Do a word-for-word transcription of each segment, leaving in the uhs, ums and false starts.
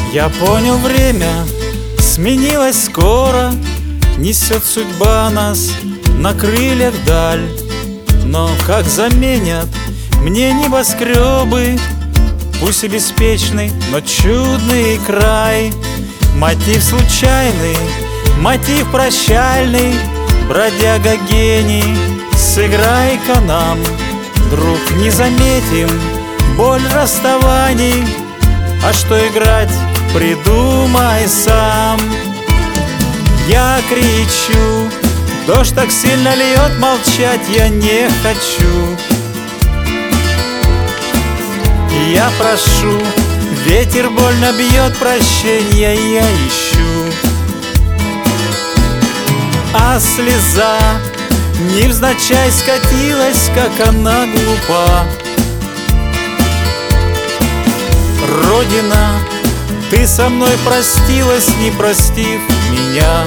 Я понял, время сменилось скоро, несет судьба нас на крыльях вдаль. Но как заменят мне небоскребы, пусть и беспечный, но чудный край. Мотив случайный, мотив прощальный, бродяга гений, сыграй-ка нам. Друг, не заметим боль расставаний, а что играть, придумай сам. Я кричу, дождь так сильно льет, молчать я не хочу. Я прошу, ветер больно бьет, прощенья я ищу. А слеза невзначай скатилась, как она глупа. Родина, ты со мной простилась, не простив меня.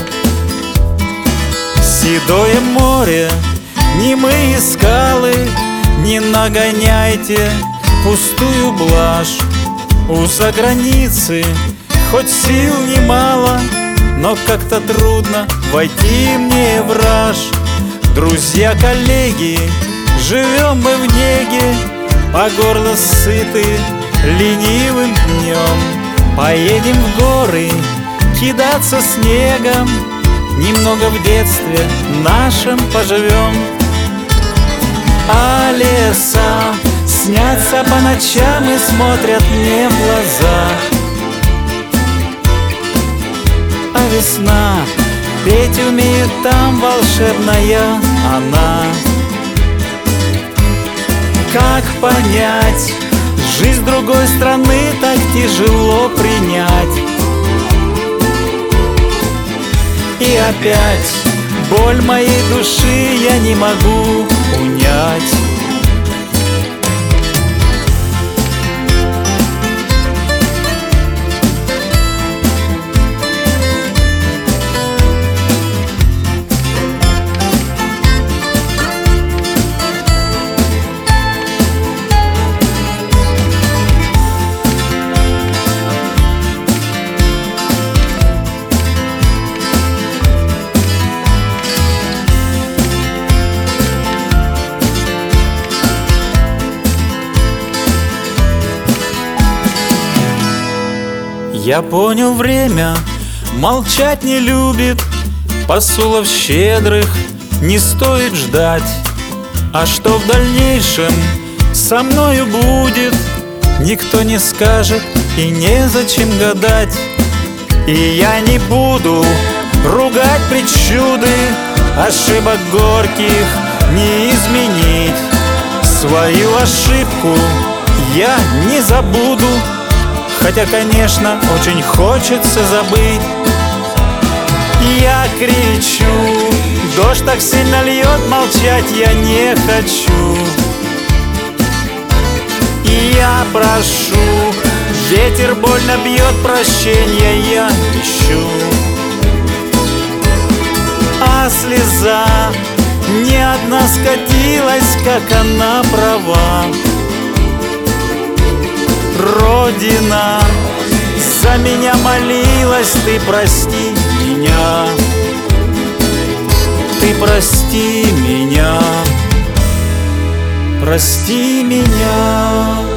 Седое море, немые скалы, не нагоняйте пустую блажь. У заграницы хоть сил немало, но как-то трудно войти мне в раж. Друзья, коллеги, живем мы в неге, по горло сыты ленивым днем. Поедем в горы кидаться снегом, немного в детстве нашем поживем. А леса снятся по ночам и смотрят мне в глаза. А весна петь умеет, там волшебная она. Как понять, жизнь другой страны так тяжело принять. И опять боль моей души я не могу унять. Я понял, время молчать не любит, посулов щедрых не стоит ждать. А что в дальнейшем со мною будет, никто не скажет и незачем гадать. И я не буду ругать причуды, ошибок горьких не изменить. Свою ошибку я не забуду, хотя, конечно, очень хочется забыть. Я кричу, дождь так сильно льет, молчать я не хочу. И я прошу, ветер больно бьет, прощенья я ищу. А слеза не одна скатилась, как она права. Родина, за меня молилась, ты прости меня. Ты прости меня, прости меня.